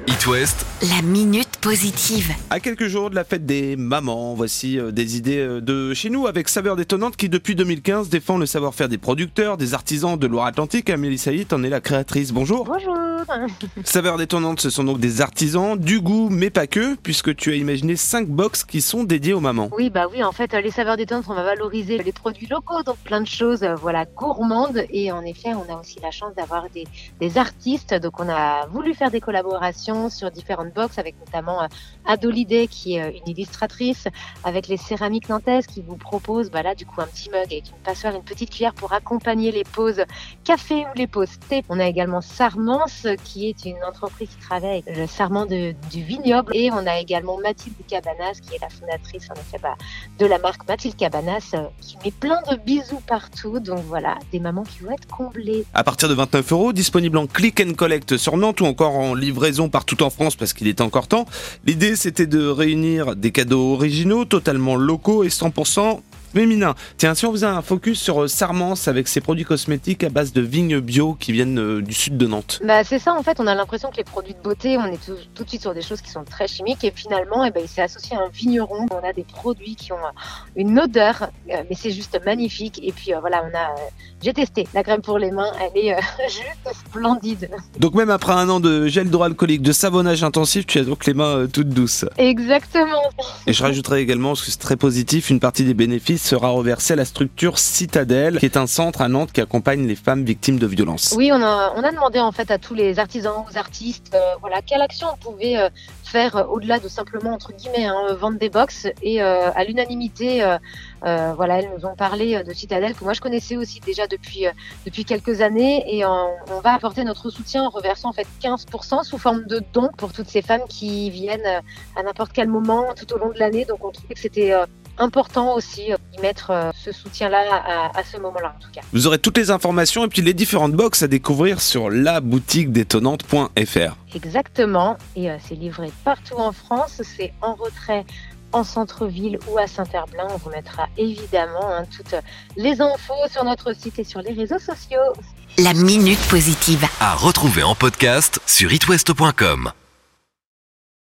It West, la minute positive. À quelques jours de la fête des mamans, voici des idées de chez nous avec Saveurs Détonnantes qui depuis 2015 défend le savoir-faire des producteurs, des artisans de Loire-Atlantique. Amélie Saïd en est la créatrice. Bonjour. Bonjour. Saveurs Détonnantes, ce sont donc des artisans, du goût mais pas que, puisque tu as imaginé 5 box qui sont dédiées aux mamans. Oui, en fait, les saveurs détonnantes, on va valoriser les produits locaux, donc plein de choses, gourmandes. Et en effet, on a aussi la chance d'avoir des artistes. Donc, on a voulu faire des collaborations sur différentes box avec notamment Adolidé, qui est une illustratrice, avec les céramiques nantaises qui vous proposent, du coup, un petit mug avec une passoire, une petite cuillère pour accompagner les pauses café ou les pauses thé. On a également Sarmence, qui est une entreprise qui travaille avec le sarment du vignoble. Et on a également Mathilde Cabanas, qui est la fondatrice, en effet, de la marque Mathilde Cabanas, qui met plein de bisous partout. Donc voilà, des mamans qui vont être comblées. À partir de 29€, disponible en click and collect sur Nantes ou encore en livraison partout en France parce qu'il est encore temps. L'idée, c'était de réunir des cadeaux originaux, totalement locaux et 100% féminin. Tiens, si on faisait un focus sur Sarmence avec ses produits cosmétiques à base de vignes bio qui viennent du sud de Nantes. C'est ça, en fait, on a l'impression que les produits de beauté, on est tout de suite sur des choses qui sont très chimiques et finalement, il s'est associé à un vigneron. On a des produits qui ont une odeur, mais c'est juste magnifique. Et puis j'ai testé la crème pour les mains, elle est juste splendide. Donc même après un an de gel hydroalcoolique, de savonnage intensif, tu as donc les mains toutes douces. Exactement. Et je rajouterai également, parce que c'est très positif, une partie des bénéfices sera reversée à la structure Citadelle, qui est un centre à Nantes qui accompagne les femmes victimes de violences. Oui, on a demandé en fait à tous les artisans, aux artistes, quelle action on pouvait faire au-delà de simplement entre guillemets vendre des box. Et à l'unanimité, elles nous ont parlé de Citadelle que moi je connaissais aussi déjà depuis quelques années. Et on va apporter notre soutien en reversant en fait 15% sous forme de dons pour toutes ces femmes qui viennent à n'importe quel moment tout au long de l'année. Donc on trouvait que c'était important aussi d'y mettre ce soutien-là à ce moment-là en tout cas. Vous aurez toutes les informations et puis les différentes box à découvrir sur laboutiquedétonnante.fr. Exactement, et c'est livré partout en France, c'est en retrait en centre-ville ou à Saint-Herblain. On vous mettra évidemment toutes les infos sur notre site et sur les réseaux sociaux. La minute positive. à retrouver en podcast sur itwest.com.